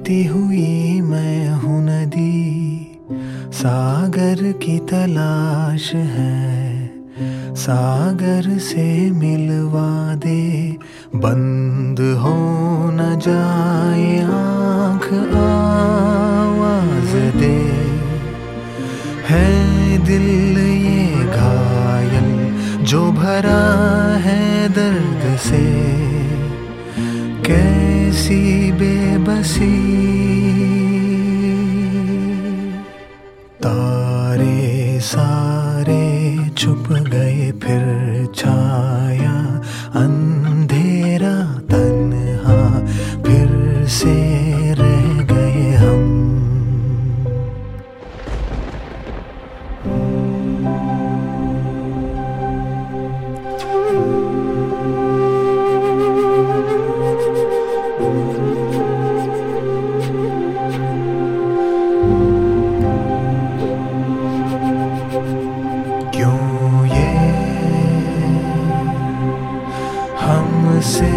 बहती हुई मैं हूँ नदी, सागर की तलाश है। सागर से मिलवा दे, बंद हो न जाए आँख, आवाज दे। है दिल ये घायल जो भरा है दर्द से, कैसी बेबसी। तारे सारे छुप गए, फिर छाया अंधेरा तन्हा, फिर से रह गए हम। क्यों ये हमसे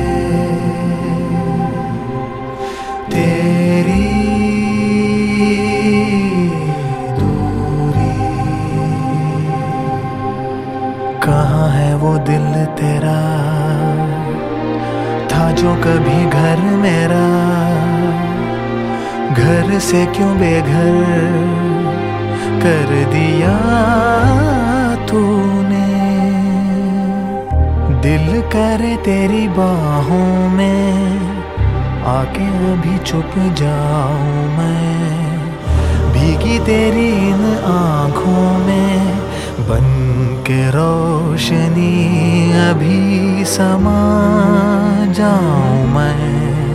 तेरी दूरी, कहाँ है वो दिल तेरा, था जो कभी घर मेरा। घर से क्यों बेघर कर दिया तूने। दिल करे तेरी बाहों में आके अभी छुप जाऊं मैं, भीगी तेरी इन आँखों में बन के रोशनी अभी समा जाऊं मैं।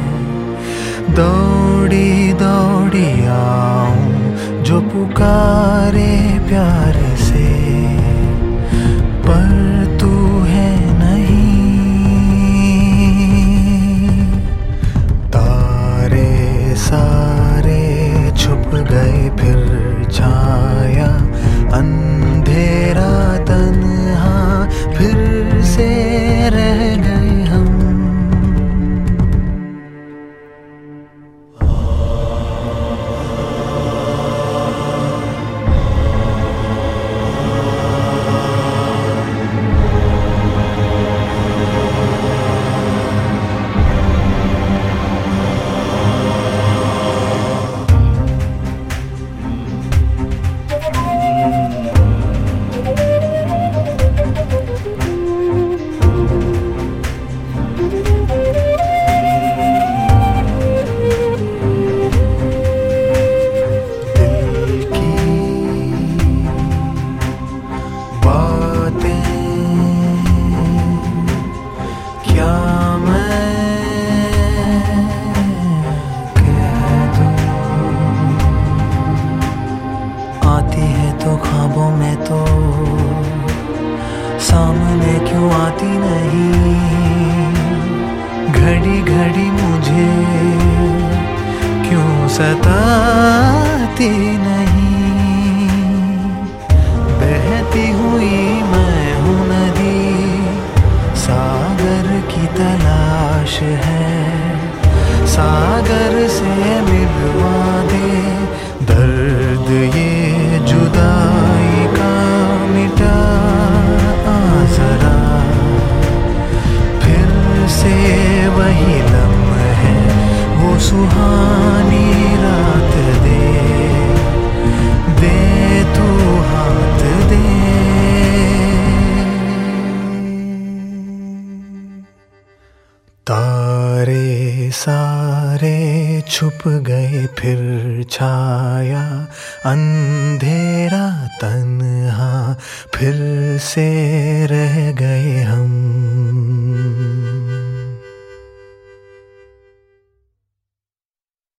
दौड़ी दौड़ी आऊं जो पुकारे प्यार से, पर तू है नहीं। तारे सारे छुप गए, फिर छाया अंधेरा तन्हा, फिर से रह गए हम। आती है तो ख्वाबों में तो सामने क्यों आती नहीं। घड़ी घड़ी मुझे क्यों सताती नहीं। बहती हुई मैं हूँ नदी, सागर की तलाश है। सागर से मिलवा दे, दर्द ये जुदाई का मिटा जरा। फिर से वही लम्हे, वो सुहानी रात दे, दे तू हाथ दे। तारे सारे छुप गए, फिर छाया अंधेरा तन्हा, फिर से रह गए हम।